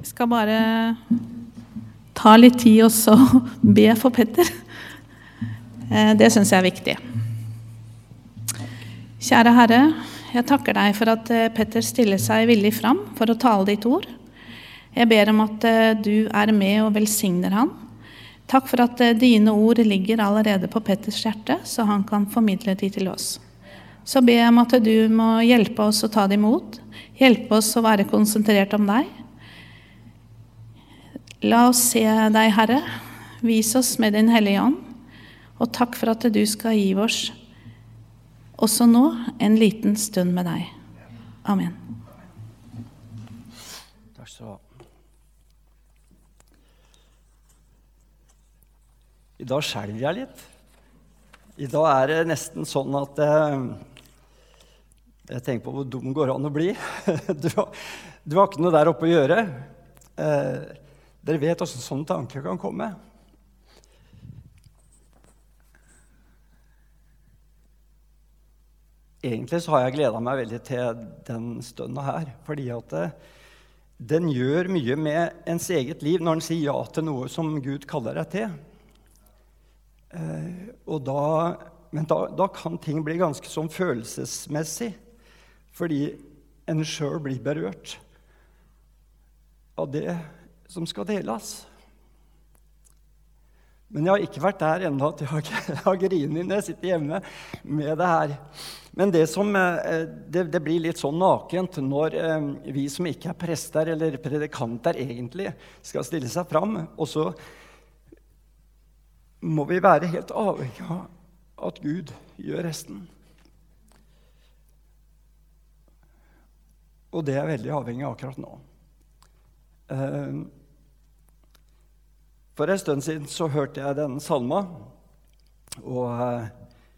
Jeg skal bare ta litt tid og så be for Petter. Det synes jeg er viktig. Kjære Herre, jeg takker deg for at Petter stiller seg villig fram for å tale ditt ord. Jeg ber om at du er med og velsigner han. Takk for at dine ord ligger allerede på Petters hjerte, så han kan formidle de til oss. Så ber jeg om at du må hjelpe oss å ta det imot, hjelpe oss å være konsentrert om deg. La oss se deg, Herre. Vis oss med din hellige ånd. Og takk for at du skal gi oss også nå en liten stund med deg. Amen. Takk skal du ha. I dag skjelver jeg litt. I dag er det nesten sånn at jeg tenker på hvor dum går an å bli. Du har ikke noe der oppe å gjøre. Dere vet hvordan sånne tanker kan komme. Egentlig så har jeg gledet meg veldig til den stunden her, fordi at den gjør mye med ens eget liv når den sier ja til noe som Gud kaller deg til. Men da kan ting bli ganske sånn følelsesmessig, fordi en selv blir berørt av det som skal deles. Men jeg har ikke vært der enda at jeg har grinet når jeg sitter hjemme med det her. Men det blir litt sånn nakent når vi som ikke er prester eller predikanter egentlig skal stille seg fram, og så må vi være helt avhengig av at Gud gjør resten. Og det er veldig avhengig akkurat nå. For en stund siden så hørte jeg denne salma, og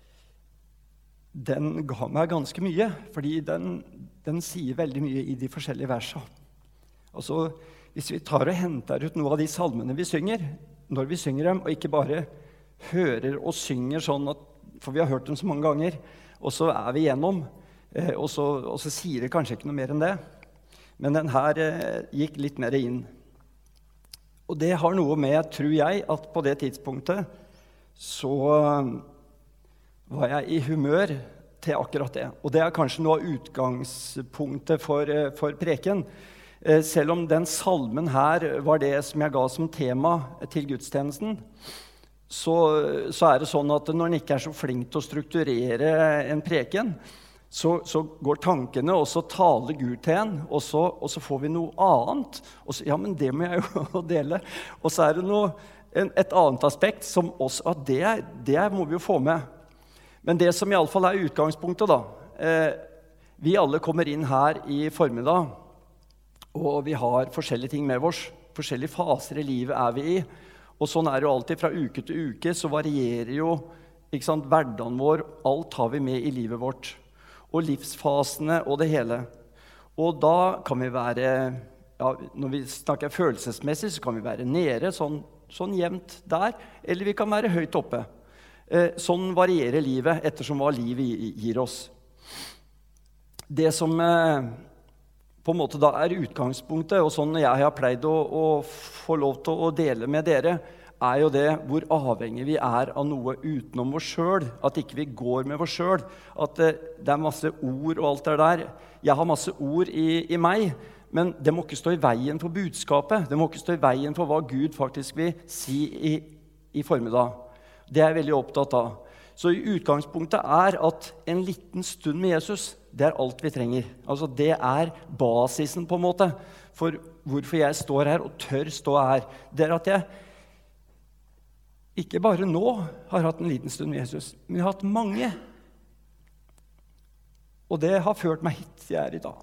den ga meg ganske mye, fordi den sier veldig mye i de forskjellige versene. Altså, hvis vi tar og henter ut noe av de salmene vi synger, når vi synger dem, og ikke bare hører og synger sånn, for vi har hørt dem så mange ganger, og så er vi igjennom, og så sier det kanskje ikke noe mer enn det. Men den her gikk litt mer inn. Og det har noe med, tror jeg, at på det tidspunktet så var jeg i humør til akkurat det. Og det er kanskje noe av utgangspunktet for preken. Selv om den salmen her var det som jeg ga som tema til gudstjenesten, så er det sånn at når en ikke er så flink til å strukturere en preken, så går tankene, og så taler Gud til en, og så får vi noe annet. Og så, ja, men det må jeg jo dele. Og så er det et annet aspekt som også, at det må vi jo få med. Men det som i alle fall er utgangspunktet da, vi alle kommer inn her i formiddag, og vi har forskjellige ting med oss, forskjellige faser i livet er vi i, og sånn er det jo alltid fra uke til uke, så varierer jo, ikke sant, hverdagen vår, alt har vi med i livet vårt, og livsfasene og det hele. Og da kan vi være, ja, når vi snakker følelsesmessig, så kan vi være nede, sånn jevnt der, eller vi kan være høyt oppe. Sånn varierer livet ettersom hva livet gir oss. Det som på en måte da er utgangspunktet, og sånn jeg har pleid å få lov til å dele med dere, er jo det hvor avhengig vi er av noe utenom oss selv, at ikke vi går med oss selv, at det er masse ord og alt det der. Jeg har masse ord i meg, men det må ikke stå i veien for budskapet, det må ikke stå i veien for hva Gud faktisk vil si i formiddag. Det er jeg veldig opptatt av. Så i utgangspunktet er at en liten stund med Jesus, det er alt vi trenger. Altså det er basisen på en måte for hvorfor jeg står her og tør stå her. Det er at jeg ikke bare nå har hatt en liten stund med Jesus, men jeg har hatt mange. Og det har ført meg hit jeg er i dag.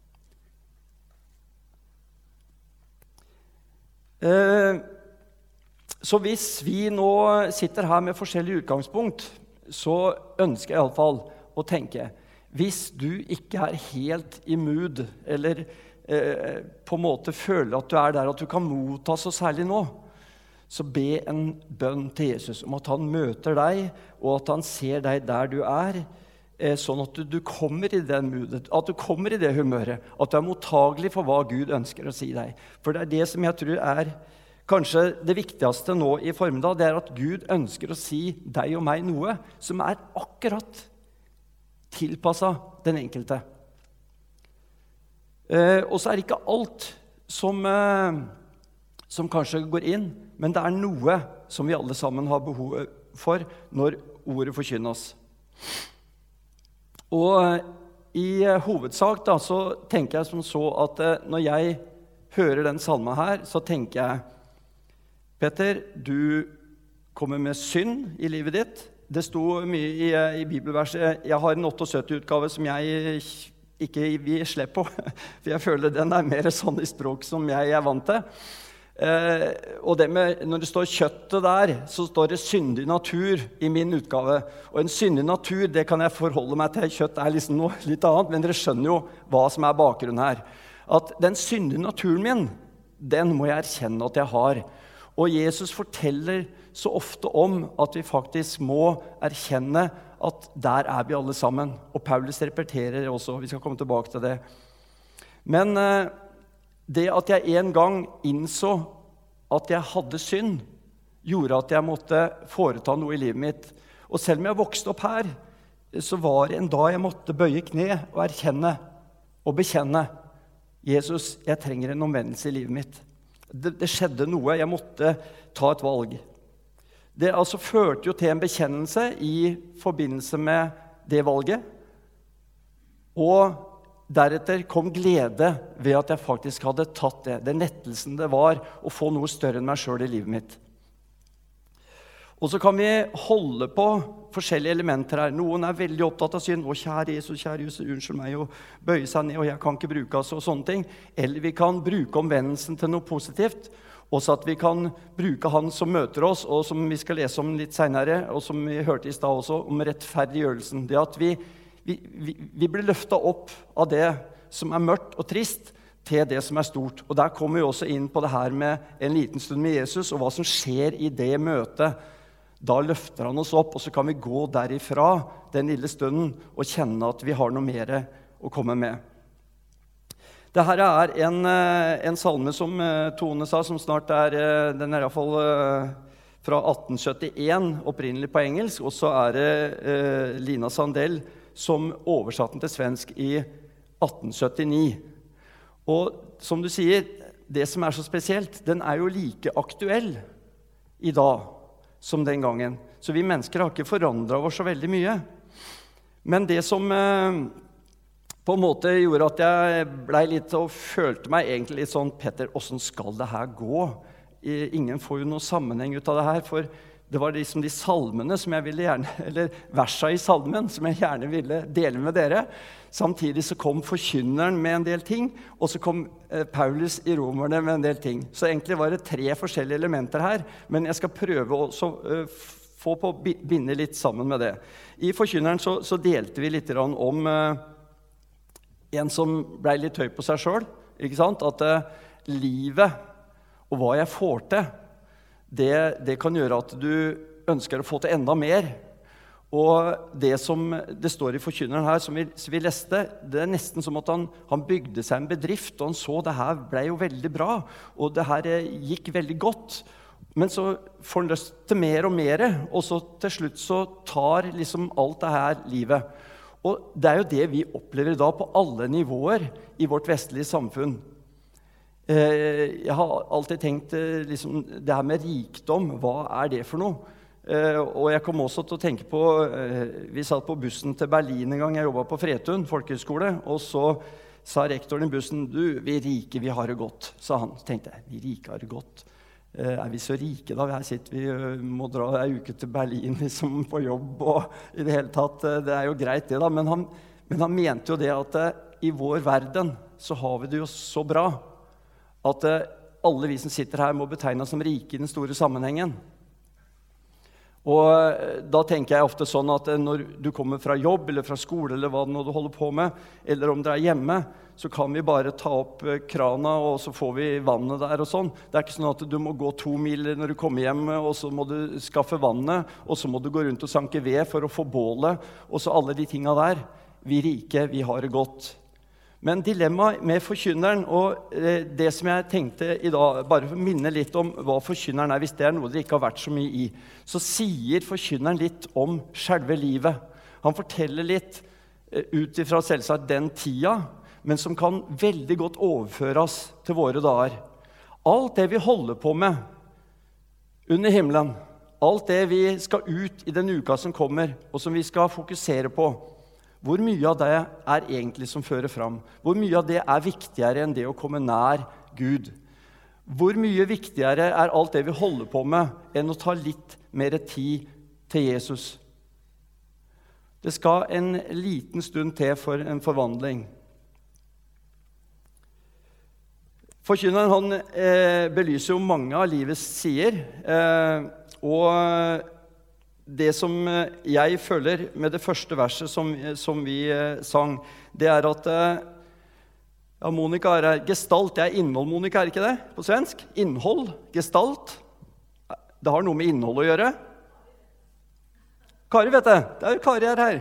Så hvis vi nå sitter her med forskjellige utgangspunkt, så ønsker jeg i alle fall å tenke, hvis du ikke er helt i mood, eller på en måte føler at du er der, at du kan motta så særlig nå, så be en bønn til Jesus om at han møter deg, og at han ser deg der du er, sånn at du kommer i den moodet, at du kommer i det humøret, at du mottagelig for hva Gud ønsker å si deg. For det det som jeg tror kanskje det viktigste nå i formiddag, det at Gud ønsker å si deg og meg noe som akkurat tilpasset den enkelte. Og så det ikke alt som kanskje går inn, men det noe som vi alle sammen har behov for når ordet forkynnes. Og i hovedsak da, så tenker jeg som så at når jeg hører den salmen her, så tenker jeg, Petter, du kommer med synd i livet ditt. Det sto mye i bibelverset. Jeg har en 78-utgave som jeg ikke vil slippe på, for jeg føler den mer sånn i språk som jeg vant til. Og det med, når det står kjøttet der, så står det syndig natur i min utgave. Og en syndig natur, det kan jeg forholde meg til. Kjøtt liksom noe litt annet, men dere skjønner jo hva som bakgrunnen her. At den syndige naturen min, den må jeg erkjenne at jeg har. Og Jesus forteller så ofte om at vi faktisk må erkjenne at der vi alle sammen. Og Paulus repeterer også, vi skal komme tilbake til det. Men det at jeg en gang innså at jeg hadde synd, gjorde at jeg måtte foreta noe i livet mitt. Og selv om jeg vokste opp her, så var det en dag jeg måtte bøye kne og erkjenne og bekjenne. Jesus, jeg trenger en omvendelse i livet mitt. Det skjedde noe, jeg måtte ta et valg. Det altså førte jo til en bekjennelse i forbindelse med det valget, og deretter kom glede ved at jeg faktisk hadde tatt det. Den lettelsen det var å få noe større enn meg selv i livet mitt. Og så kan vi holde på forskjellige elementer her. Noen veldig opptatt av synd. Å, kjære Jesus, unnskyld meg, og bøye seg ned, og jeg kan ikke bruke oss, og sånne ting. Eller vi kan bruke omvendelsen til noe positivt, og så at vi kan bruke han som møter oss, og som vi skal lese om litt senere, og som vi hørte i sted også, om rettferdiggjørelsen. Det at vi blir løftet opp av det som mørkt og trist, til det som stort. Og der kommer vi også inn på det her med en liten stund med Jesus, og hva som skjer i det møtet. Da løfter han oss opp, og så kan vi gå derifra den lille stunden og kjenne at vi har noe mer å komme med. Dette en salme som Tone sa, som snart den I hvert fall fra 1871, opprinnelig på engelsk, og så det Lina Sandell som oversatte den til svensk i 1879. Og som du sier, det som så spesielt, den jo like aktuell i dag, som den gangen. Så vi mennesker har ikke forandret oss så veldig mye. Men det som på en måte gjorde at jeg ble litt og følte meg egentlig litt sånn, Petter, hvordan skal det her gå? Ingen får jo noen sammenheng ut av det her, for det var liksom de salmene som jeg ville gjerne, eller versa i salmen, som jeg gjerne ville dele med dere. Samtidig så kom forkynneren med en del ting, og så kom Paulus I Romerne med en del ting. Så egentlig var det 3 forskjellige elementer her, men jeg skal prøve å få på å binde litt sammen med det. I forkynneren så delte vi litt om en som ble litt høy på seg selv, ikke sant? At livet og hva jeg får til, det kan gjøre at du ønsker å få til enda mer. Og det som det står I forkynneren her, som vi leste, det nesten som at han bygde seg en bedrift, og han så det her ble jo veldig bra, og det her gikk veldig godt. Men så får han lyst til mer og mer, og så til slutt så tar liksom alt det her livet. Og det jo det vi opplever da på alle nivåer I vårt vestlige samfunn. Jeg har alltid tenkt liksom, det her med rikdom, hva det for noe? Og jeg kom også til å tenke på, vi satt på bussen til Berlin en gang, jeg jobbet på Fretun folkehøgskole, og så sa rektoren I bussen, du, vi rike, vi har det godt, sa han. Så tenkte jeg, vi rike har det godt. Vi så rike da? Her sitter vi, må dra en uke til Berlin liksom, på jobb, og I det hele tatt, det jo greit det da, men han mente jo det at I vår verden så har vi det jo så bra, at alle vi som sitter her må betegnes som rike I den store sammenhengen. Og da tenker jeg ofte sånn at når du kommer fra jobb eller fra skole eller hva det nå du holder på med, eller om det hjemme, så kan vi bare ta opp krana, og så får vi vannet der og sånn. Det ikke sånn at du må gå 2 mil når du kommer hjem, og så må du skaffe vannet, og så må du gå rundt og sanke ved for å få bålet, og så alle de tingene der. Vi rike, vi har det godt. Men dilemmaet med forkynneren, og det som jeg tenkte i dag, bare for å minne litt om hva forkynneren hvis det noe dere ikke har vært så mye i, så sier forkynneren litt om selve livet. Han forteller litt ut ifra selvsagt den tida, men som kan veldig godt overføres til våre dager. Alt det vi holder på med under himmelen, alt det vi skal ut i den uka som kommer, og som vi skal fokusere på, hvor mye av det egentlig som fører fram? Hvor mye av det viktigere enn det å komme nær Gud? Hvor mye viktigere alt det vi holder på med, enn å ta litt mer tid til Jesus? Det skal en liten stund til for en forvandling. Forkynneren han belyser jo mange av livets sider, og det som jeg føler med det første verset som vi sang, det at ja, Monica her, gestalt, det innhold, Monica, ikke det på svensk? Innhold, gestalt. Det har noe med innhold å gjøre. Kari vet det, det Kari her.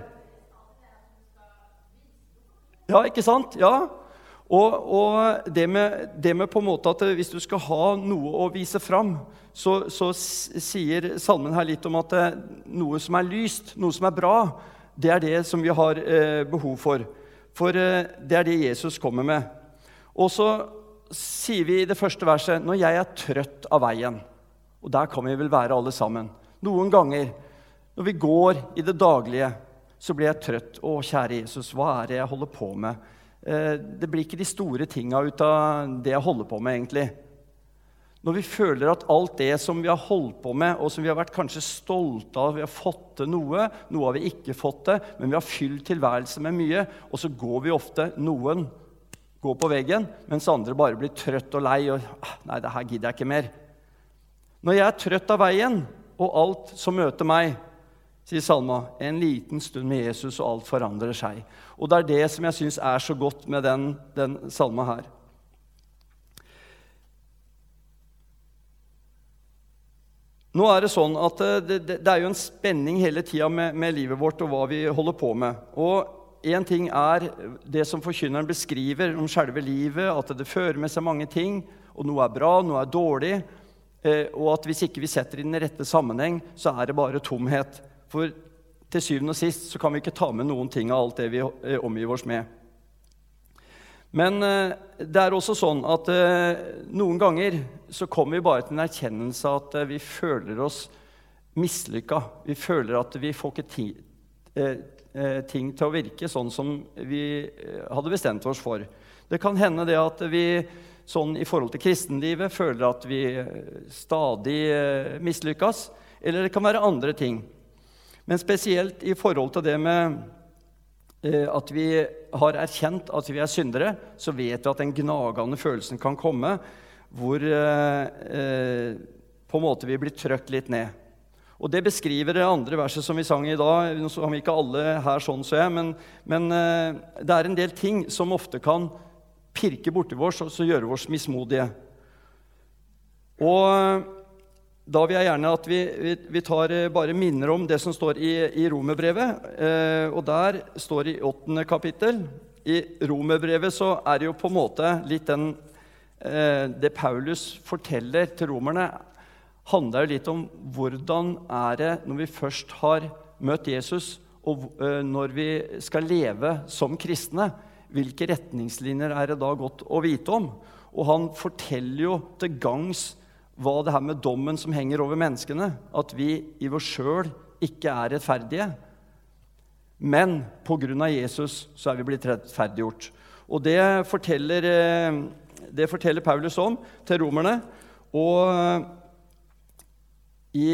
Ja, ikke sant? Ja. Og det med på en måte at hvis du skal ha noe å vise fram, så sier salmen her litt om at noe som lyst, noe som bra, det det som vi har behov for. For det det Jesus kommer med. Og så sier vi i det første verset, når jeg trøtt av veien, og der kan vi vel være alle sammen. Noen ganger, når vi går i det daglige, så blir jeg trøtt. Å, kjære Jesus, hva det jeg holder på med? Det blir ikke de store tingene ut av det jeg holder på med egentlig. Når vi føler at alt det som vi har holdt på med, og som vi har vært kanskje stolte av, vi har fått til noe har vi ikke fått til, men vi har fylt tilværelse med mye, og så går vi ofte, noen går på veggen, mens andre bare blir trøtt og lei, og nei, det her gidder jeg ikke mer. Når jeg trøtt av veien, og alt som møter meg, sier Salma, en liten stund med Jesus, og alt forandrer seg. Og det det som jeg synes så godt med den salma her. Nå det sånn at det jo en spenning hele tiden med livet vårt og hva vi holder på med. Og en ting det som forkynneren beskriver om selve livet, at det fører med seg mange ting, og noe bra, noe dårlig, og at hvis ikke vi setter i den rette sammenheng, så det bare tomhet. For til syvende og sist så kan vi ikke ta med noen ting av alt det vi omgiver oss med. Men det også sånn at noen ganger så kommer vi bare til en erkjennelse at vi føler oss mislykket. Vi føler at vi får ikke ting til å virke sånn som vi hadde bestemt oss for. Det kan hende det at vi sånn i forhold til kristenlivet føler at vi stadig mislykkes, eller det kan være andre ting. Men spesielt i forhold til det med at vi har erkjent at vi syndere, så vet vi at den gnagende følelsen kan komme, hvor på en måte vi blir trøkt litt ned. Og det beskriver det andre verset som vi sang i dag. Nå har vi ikke alle her sånn, så men det en del ting som ofte kan pirke borti oss og så gjøre oss mismodige. Og da vil jeg gjerne at vi tar bare minner om det som står i Romerbrevet, og der står i 8. kapittel. I Romerbrevet så det jo på en måte litt det Paulus forteller til romerne, handler jo litt om hvordan det når vi først har møtt Jesus, og når vi skal leve som kristne, hvilke retningslinjer det da godt å vite om. Og han forteller jo til gangs hva det her med dommen som henger over menneskene, at vi i vår selv ikke rettferdige, men på grunn av Jesus så vi blitt rettferdiggjort. Og det forteller Paulus om til romerne, og i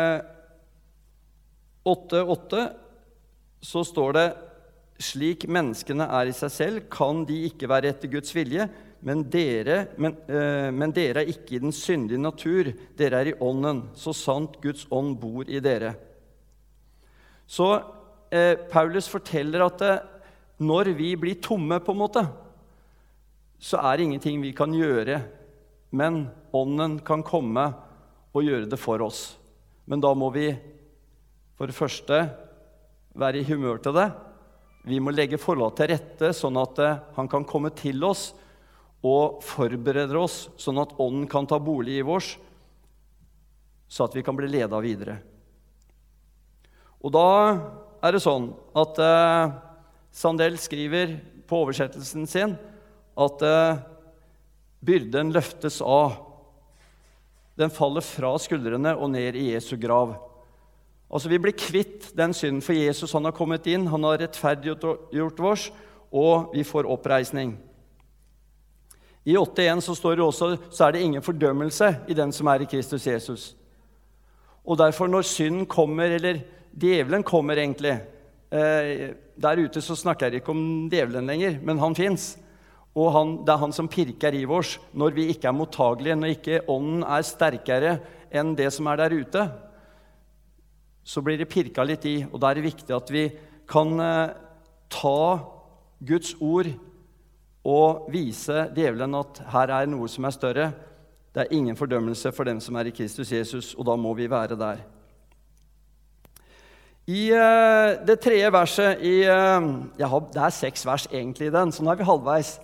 8:8 så står det: slik menneskene i seg selv, kan de ikke være etter Guds vilje, men dere er ikke i den syndige natur, dere er i ånden, så sant Guds ånd bor i dere. Så Paulus forteller at når vi blir tomme på en måte, så er det ingenting vi kan gjøre, men ånden kan komme og gjøre det for oss. Men da må vi for det første være i humør til det. Vi må legge forhold til rette, sånn at han kan komme til oss og forberede oss, sånn at ånden kan ta bolig i oss, så at vi kan bli ledet videre. Og da er det sånn at Sandel skriver på oversettelsen sin at byrden løftes av. Den faller fra skuldrene og ned i Jesu grav. Altså vi blir kvitt den synden, for Jesus han har kommet inn, han har rettferdiggjort oss, og vi får oppreisning. I 8.1 så står det også, så er det ingen fordømmelse i den som er i Kristus Jesus. Og derfor når synden kommer, eller djevelen kommer egentlig, der ute så snakker jeg ikke om djevelen lenger, men han finnes. Og det er han som pirker i oss når vi ikke er mottagelige, når ikke ånden er sterkere enn det som er der ute. Så blir det pirket litt i, og da er det viktig at vi kan ta Guds ord og vise djevelen at her er noe som er større. Det er ingen fordømmelse for dem som er i Kristus Jesus, og da må vi være der. I det tredje verset, det er 6 vers egentlig i den, så nå er vi halvveis.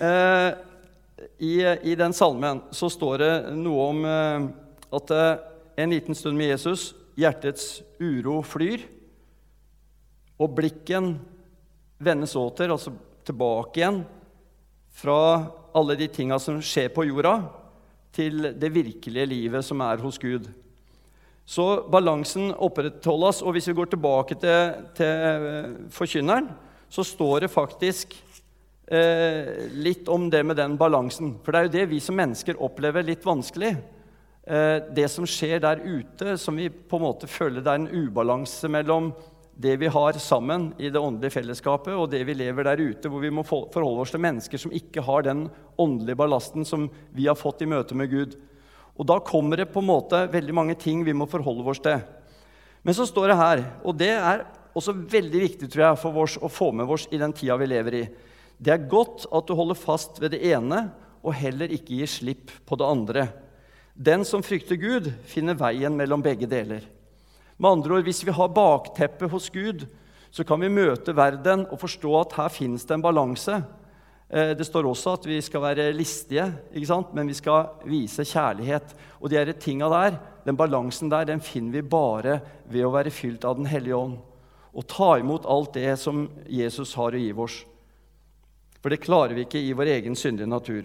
I den salmen så står det noe om at en liten stund med Jesus, hjertets uro flyr, og blikken vendes åter, altså tilbake igjen, fra alle de tingene som skjer på jorda, til det virkelige livet som er hos Gud. Så balansen opprettholdes, og hvis vi går tilbake til forkynneren, så står det faktisk litt om det med den balansen. For det er jo det vi som mennesker opplever litt vanskelig. Det som skjer der ute, som vi på en måte føler det er en ubalanse mellom det vi har sammen i det åndelige fellesskapet, og det vi lever der ute, hvor vi må forholde oss til mennesker som ikke har den åndelige ballasten som vi har fått i møte med Gud. Og da kommer det på en måte veldig mange ting vi må forholde oss til. Men så står det her, og det er også veldig viktig, tror jeg, for oss å få med oss i den tida vi lever i. Det er godt at du holder fast ved det ene, og heller ikke gir slipp på det andre. Den som frykter Gud, finner veien mellom begge deler. Med andre ord, hvis vi har bakteppet hos Gud, så kan vi møte verden og forstå at her finnes det en balanse. Det står også at vi skal være listige, ikke sant? Men vi skal vise kjærlighet. Og de tingene der, den balansen der, den finner vi bare ved å være fylt av den hellige ånd. Og ta imot alt det som Jesus har å gi oss. For det klarer vi ikke i vår egen syndige natur.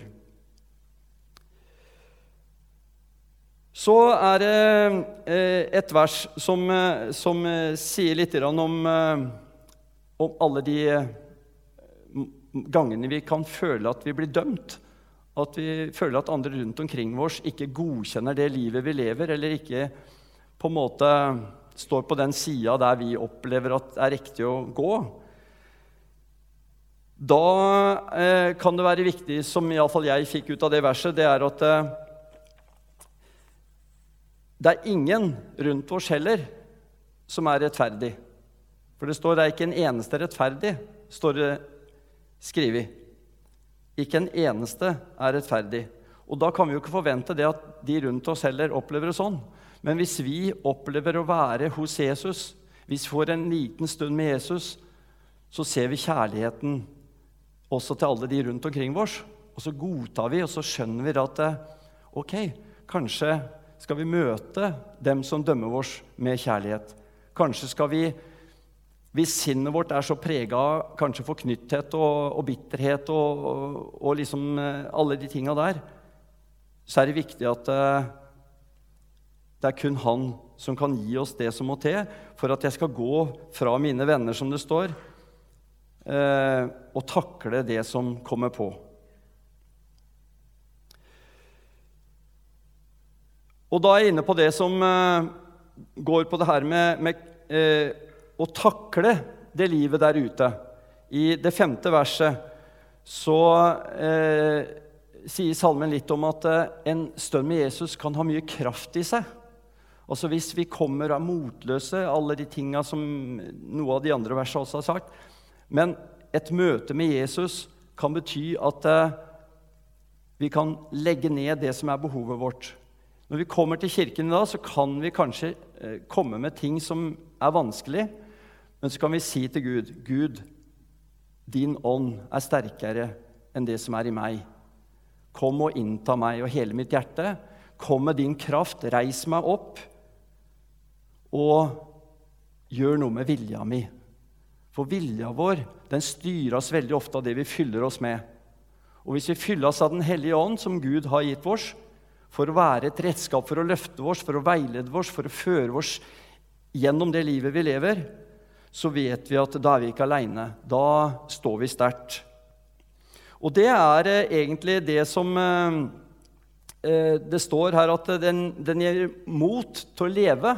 Så er det et vers som sier litt om alle de gangene vi kan føle at vi blir dømt, at vi føler at andre rundt omkring oss ikke godkjenner det livet vi lever, eller ikke på en måte står på den siden der vi opplever at det er riktig å gå. Da kan det være viktig, som i alle fall jeg fikk ut av det verset, det er at det er ingen rundt oss heller som er rettferdig. For det står, det er ikke en eneste rettferdig, står det skrevet. Ikke en eneste er rettferdig. Og da kan vi jo ikke forvente det at de rundt oss heller opplever det sånn. Men hvis vi opplever å være hos Jesus, hvis vi får en liten stund med Jesus, så ser vi kjærligheten også til alle de rundt omkring oss. Og så godtar vi, og så skjønner vi at ok, kanskje skal vi møte dem som dømmer oss med kjærlighet. Kanskje skal vi, hvis sinnet vårt er så preget av kanskje forknytthet og bitterhet og liksom alle de tingene der, så er det viktig at det er kun han som kan gi oss det som må til for at jeg skal gå fra mine venner, som det står, og takle det som kommer på. Og da er jeg inne på det som går på det her med å takle det livet der ute. I det 5. verset så sier salmen litt om at en stund med Jesus kan ha mye kraft i seg. Altså hvis vi kommer av motløse, alle de tingene som noe av de andre versene også har sagt, men et møte med Jesus kan bety at vi kan legge ned det som er behovet vårt. Når vi kommer til kirken i dag, så kan vi kanskje komme med ting som er vanskelig, men så kan vi si til Gud, Gud, din ånd er sterkere enn det som er i meg. Kom og innta meg og hele mitt hjerte. Kom med din kraft, reis meg opp, og gjør noe med vilja mi. For vilja vår, den styrer oss veldig ofte av det vi fyller oss med. Og hvis vi fyller oss av den hellige ånd, som Gud har gitt oss, for å være et redskap for å løfte oss, for å veilede oss, for å føre oss gjennom det livet vi lever, så vet vi at da er vi ikke alene. Da står vi sterkt. Og det er egentlig det som det står her, at den gir mot til å leve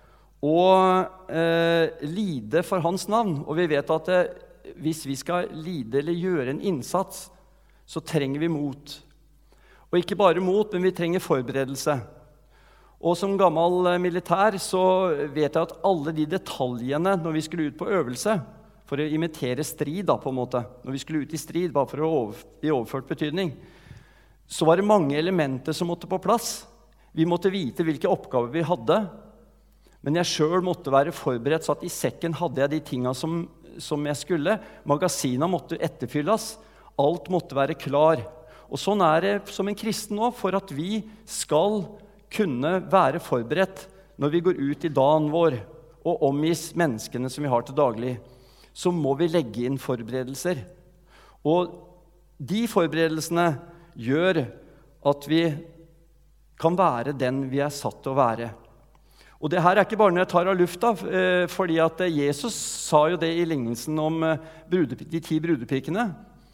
og lide for hans navn. Og vi vet at hvis vi skal lide eller gjøre en innsats, så trenger vi mot. Og ikke bare mot, men vi trenger forberedelse. Og som gammel militær så vet jeg at alle de detaljene når vi skulle ut på øvelse, for å imitere strid da, på en måte, når vi skulle ut i strid, bare for i overført betydning, så var det mange elementer som måtte på plass. Vi måtte vite hvilke oppgaver vi hadde, men jeg selv måtte være forberedt, så at i sekken hadde jeg de tingene som jeg skulle. Magasina måtte etterfylles, alt måtte være klar. Og sånn er det som en kristen nå, for at vi skal kunne være forberedt når vi går ut i dagen vår og omgis menneskene som vi har til daglig, så må vi legge inn forberedelser. Og de forberedelsene gjør at vi kan være den vi er satt til å være. Og det her er ikke bare når jeg tar av lufta, fordi at Jesus sa jo det i lignelsen om de 10 brudepikene.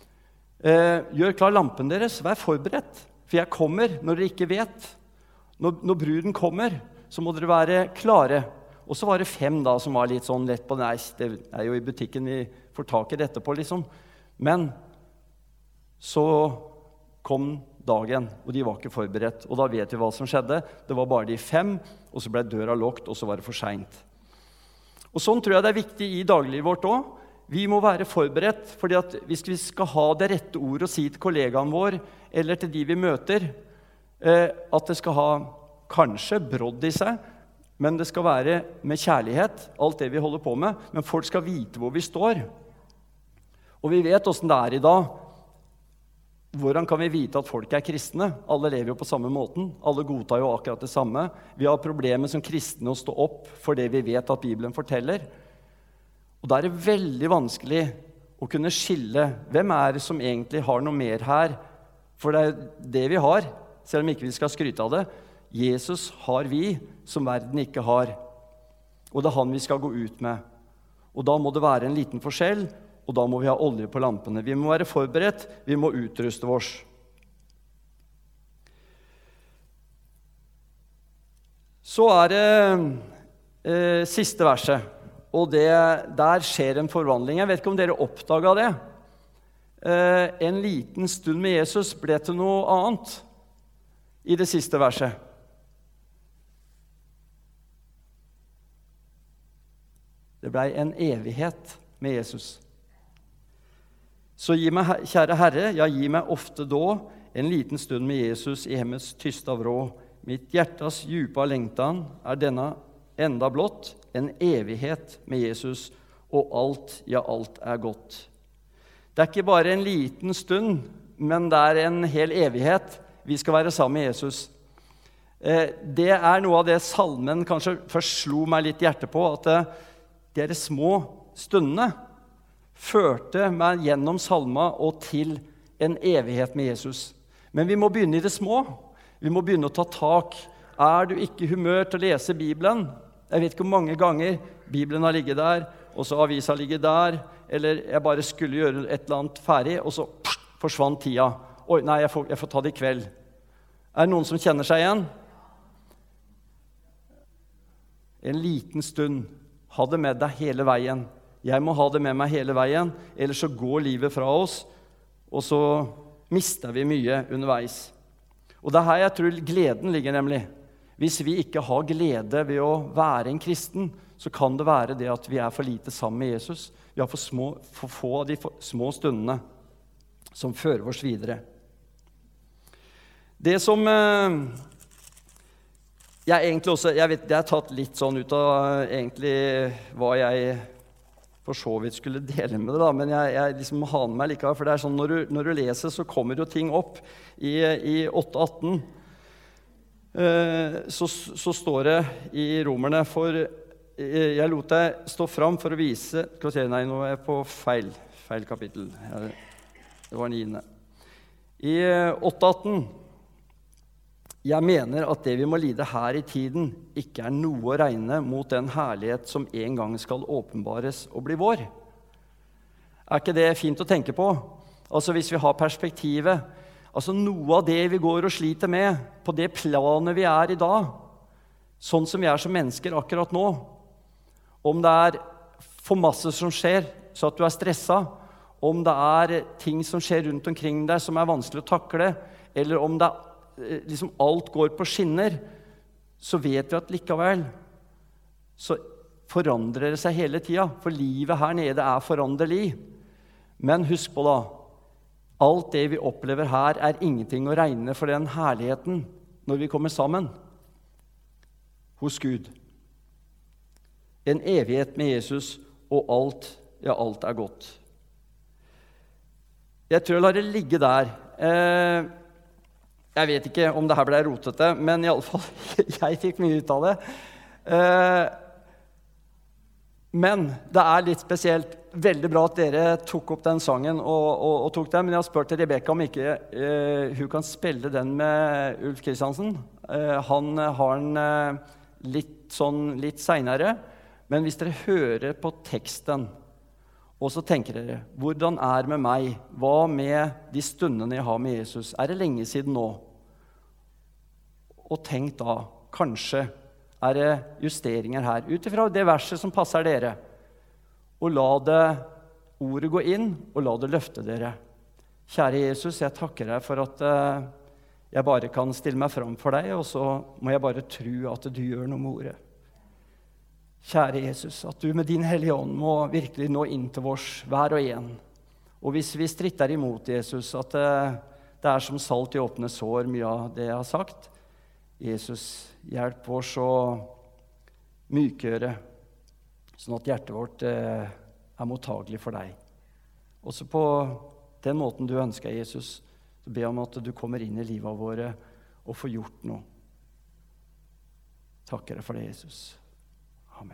Gjør klar lampen deres, vær forberedt, for jeg kommer når dere ikke vet. Når bruden kommer, så må dere være klare. Og så var det 5 da som var litt sånn lett på, nei, det er jo i butikken vi får tak i det etterpå, liksom. Men så kom dagen, og de var ikke forberedt. Og da vet vi hva som skjedde. Det var bare de 5, og så ble døra lukket, og så var det for sent. Og sånn tror jeg det er viktig i dagliglivet vårt også. Vi må være forberedt, fordi at hvis vi skal ha det rette ordet å si til kollegaen vår, eller til de vi møter, at det skal ha kanskje brodd i seg, men det skal være med kjærlighet, alt det vi holder på med, men folk skal vite hvor vi står. Og vi vet hvordan det er i dag. Hvordan kan vi vite at folk er kristne? Alle lever jo på samme måten. Alle godtar jo akkurat det samme. Vi har problemer som kristne å stå opp for det vi vet at Bibelen forteller. Og da er det veldig vanskelig å kunne skille hvem er det som egentlig har noe mer her. For det er det vi har, selv om ikke vi skal skryte av det. Jesus har vi som verden ikke har. Og det er han vi skal gå ut med. Og da må det være en liten forskjell, og da må vi ha olje på lampene. Vi må være forberedt, vi må utruste oss. Så er det siste verset, og der skjer en forvandling. Jeg vet ikke om dere oppdaget det. En liten stund med Jesus ble til noe annet i det siste verset. Det ble en evighet med Jesus. Så gi meg, kjære Herre, ja, gi meg ofte da en liten stund med Jesus i hemmets tysta vrå. Mitt hjertas djupa lengtan er denne enda blott, en evighet med Jesus, og alt, ja, alt er godt. Det er ikke bare en liten stund, men det er en hel evighet vi skal være sammen med Jesus. Det er noe av det salmen kanskje først slo meg litt hjertet på, at de små stundene førte meg gjennom salma og til en evighet med Jesus. Men vi må begynne i det små. Vi må begynne å ta tak. Er du ikke i humør til å lese Bibelen? Jeg vet ikke hvor mange ganger Bibelen har ligget der, og så avisa ligget der, eller jeg bare skulle gjøre et eller annet ferdig, og så forsvant tida. Oi, nei, jeg får ta det i kveld. Er det noen som kjenner seg igjen? En liten stund. Ha det med deg hele veien. Jeg må ha det med meg hele veien, ellers så går livet fra oss, og så mister vi mye underveis. Og det er her jeg tror gleden ligger nemlig. Hvis vi ikke har glede ved å være en kristen, så kan det være det at vi er for lite sammen med Jesus. Vi har for få av de små stundene som fører oss videre. Det som jeg egentlig også, jeg vet, det er tatt litt sånn ut av egentlig hva jeg for så vidt skulle dele med det, da, men jeg liksom har med meg likevel, for det er sånn, når du leser, så kommer jo ting opp. I 8:18 så står det i Romerne, for jeg lot deg stå fram for å vise, skal vi se, nei, nå er jeg på feil kapittel, det var 9. I 8:18, jeg mener at det vi må lide her i tiden ikke er noe å regne mot den herlighet som en gang skal åpenbares og bli vår. Er ikke det fint å tenke på? Altså hvis vi har perspektivet, altså noe av det vi går og sliter med på det planet vi er i dag, sånn som vi er som mennesker akkurat nå, om det er for masse som skjer så at du er stresset, om det er ting som skjer rundt omkring deg som er vanskelig å takle, eller om det er liksom alt går på skinner, så vet vi at likevel så forandrer det seg hele tiden, for livet her nede er foranderlig. Men husk på da, alt det vi opplever her er ingenting å regne for den herligheten når vi kommer sammen hos Gud. En evighet med Jesus, og alt er godt. Jeg tror jeg lar det ligge der. Jeg vet ikke om det her ble rotete, men i alle fall, jeg fikk mye ut av det. Men det er litt spesielt, veldig bra at dere tok opp den sangen og tok den, men jeg har spurt Rebecca om ikke hun kan spille den med Ulf Kristiansen. Han har den litt senere, men hvis dere hører på teksten, og så tenker dere, hvordan er det med meg? Hva med de stundene jeg har med Jesus? Er det lenge siden nå? Og tenk da, kanskje er det justeringer her, utifra det verset som passer dere. Og la det ordet gå inn, og la det løfte dere. Kjære Jesus, jeg takker deg for at jeg bare kan stille meg fram for deg, og så må jeg bare tro at du gjør noe med ordet. Kjære Jesus, at du med din hellige ånd må virkelig nå inn til oss hver og en. Og hvis vi stritter imot Jesus, at det er som salt i åpne sår, mye av det jeg har sagt. Jesus, hjelp oss å mykgjøre, sånn at hjertet vårt er mottagelig for deg. Også på den måten du ønsker, Jesus, så ber jeg om at du kommer inn i livet våre og får gjort noe. Takker deg for det, Jesus. Amen.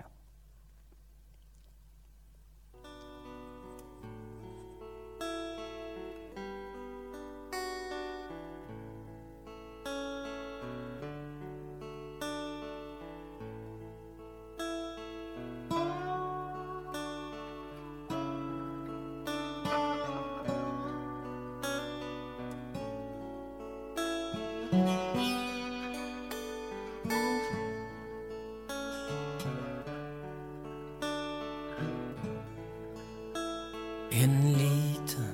En liten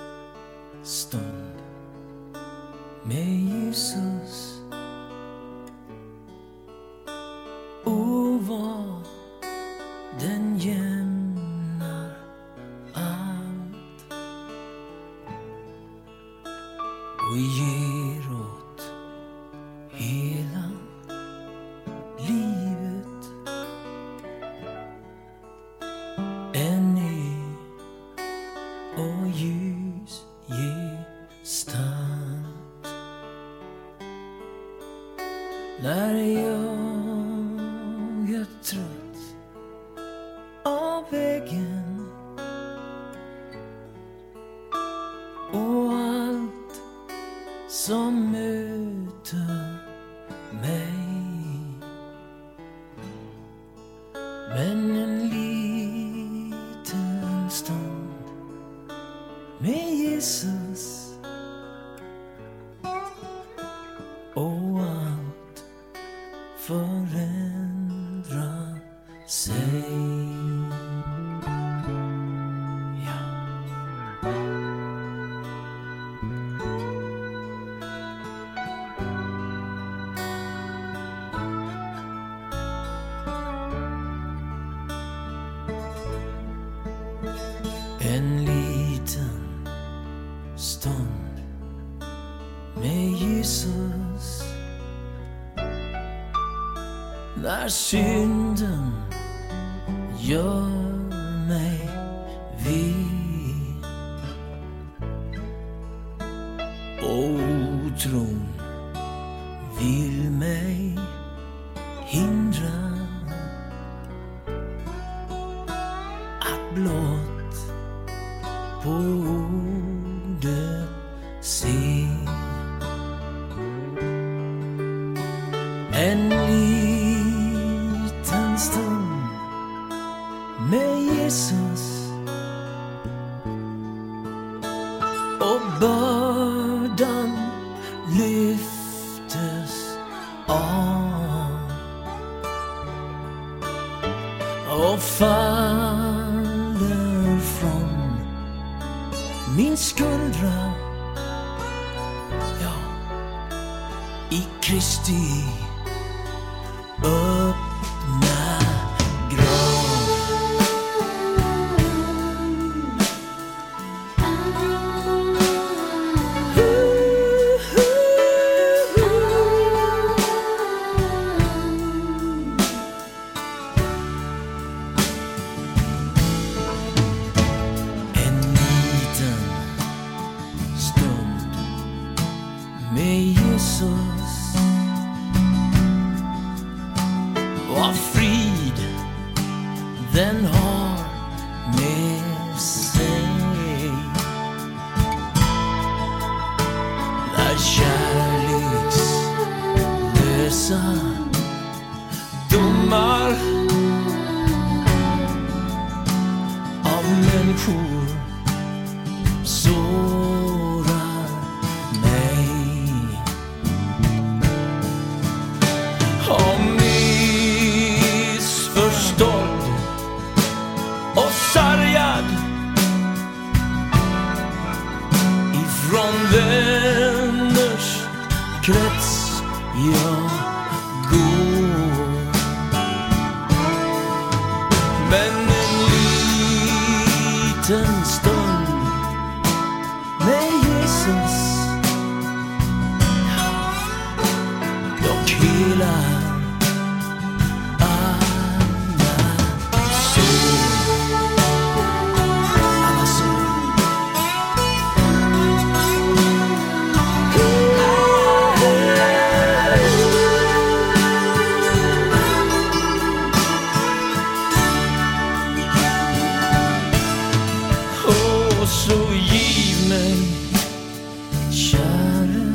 stund med Jesus, och vad den jämnar allt och ger åt hela livet en ny och ljus gestalt. När jag är trött av vägen och allt som möter mig, men en liten stund med Jesus och allt förändrar sig. Ja. när synden gör mig vid. Otron vill mig hindra att blott på ordet se. En liten stund med Jesus och bördan lyftes av och faller från min skuldra, ja, i Kristi öppna grav. En liten stund med Jesus och frid den har med sig. När kärlekslösa domar av människor sårar mig. Om missförstådd och sargad ifrån vänners krets jag går. Men en liten stund med Jesus dock helar alla sår. Alla sår. Och så giv mig, käre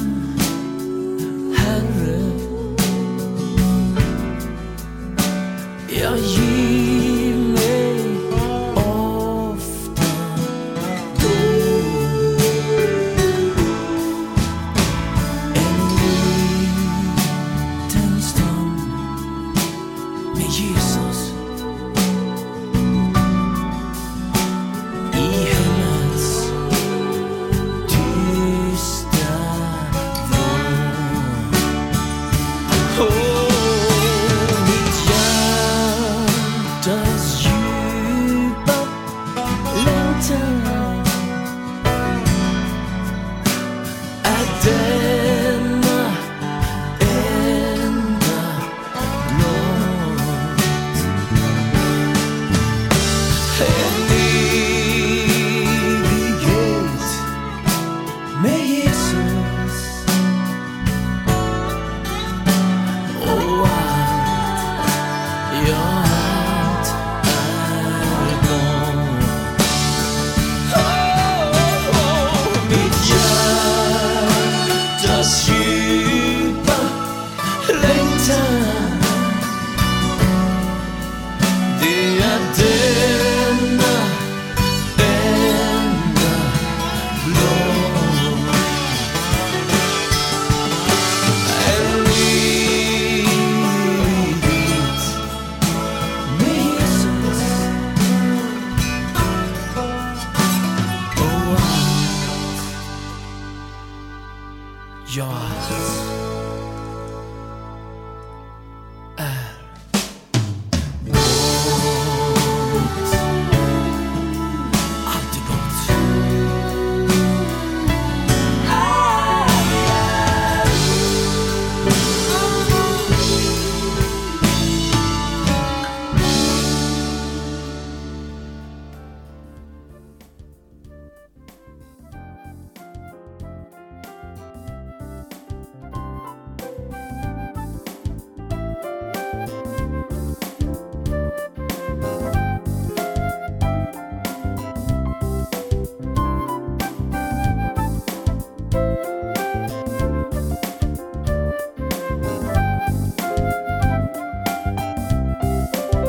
Herre, jag giv mig ofta då en liten stund med Jesus i hemmets tysta vrå. Mitt hjärtas djupa längtan är denna enda blott. En evighet med Jesus och allt jag haft är gott. Mitt hjärtas djupa längtan, det är denna enda blott. En evighet med Jesus och allt jag haft